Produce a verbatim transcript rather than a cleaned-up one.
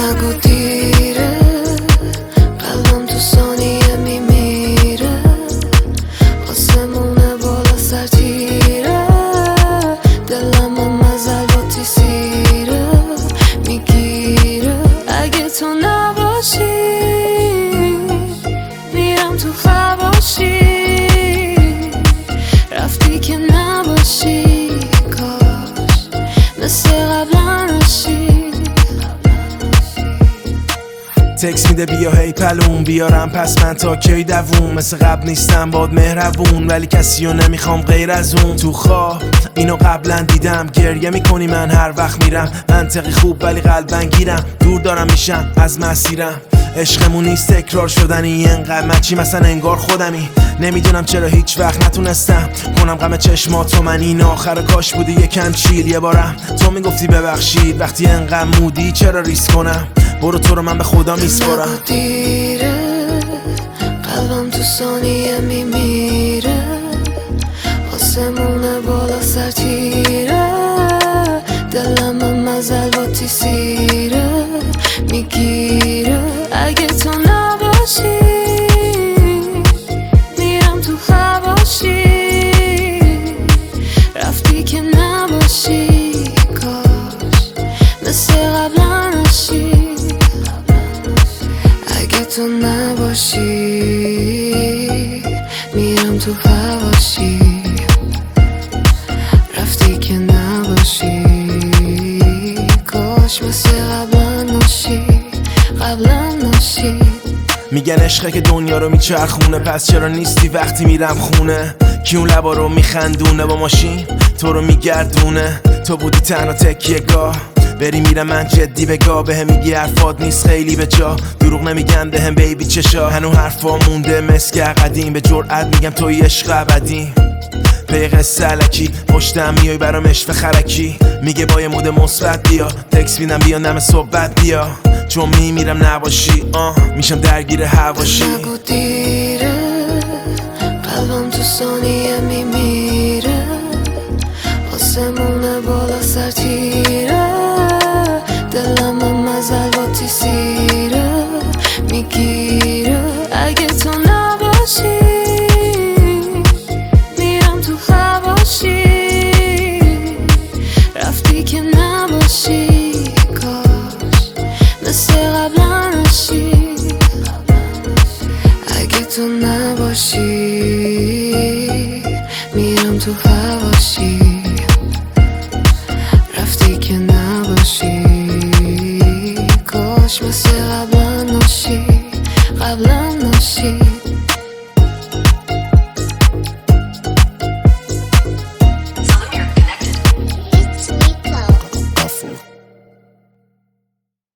نگو دیره، قلبم تو ثانیه میمیره، آسمونه بالا سر تیره، دلم مزل با تیسیره میگیره. اگه تو نباشی میرم تو خواباشی، رفتی که نباشی کاش مثل قبلا نشی. تکس میده بیا هی پلون بیارم پس من تا کی دووم، مثل قبل نیستم باد مهربون ولی کسی رو نمیخوام غیر از اون. تو خواب اینو قبلا دیدم، گریه میکنی من هر وقت میرم، منطقی خوب ولی قلبن گیرم، دور دارم میشم از مسیرم. عشقمون نیست تکرار شدنی اینقدر مچی مثلا انگار خودمی، نمیدونم چرا هیچ وقت نتونستم کنم غم چشماتو من. این آخر کاش بودی یکم چیل یه بارم تو میگفتی ببخشید، وقتی انقدر مودی چرا ریسک کنم، برو تو رو من به خدا میسپارم. نگو دیره، قلبم تو ثانیه میمیره، آسمونه بالا سر تیره، دلم مزل با تیسیره میگیره. اگه تو نباشی میرم تو خواباشی، رفتی که نباشی کاش مثل قبلا نشی. اگه تو نباشی میرم تو هواشی، رفتی که نباشی کاش مثل قبلا نشی قبلا نشی. میگن عشقه که دنیا رو میچرخونه، پس چرا نیستی وقتی میرم خونه؟ کی اون لبا رو میخندونه با ماشین تو رو میگردونه؟ تو بودی تنها تکیه گاه، بری میرم من جدی بگاه، بهم میگی حرفات نیست خیلی به جا، دروغ نمیگن بهم بیبی چشا، هنو حرفا مونده مسک قدیم، به جرئت میگم توی عشق ابدی. پی قصه علکی پشتم میای برام عشق خرکی، میگه با یه مود مثبت بیا، تکس میدم بیا نم صحبت بیا، چون میمیرم نباشی آه میشم درگیر هواشی. نگو دیره، قلبم تو ثانیه میمیره، آسمونه بالا سر تیره، دلم مزل با تیسیره میگیره. اگه تو نباشی میرم تو خواباشی، رفتی که نباشی کاش مثل قبلا نشی. اگه تو نباشی میرم تو هواشی، رفتی که نباشی کاش مثل قبلا نشی قبلا نشی.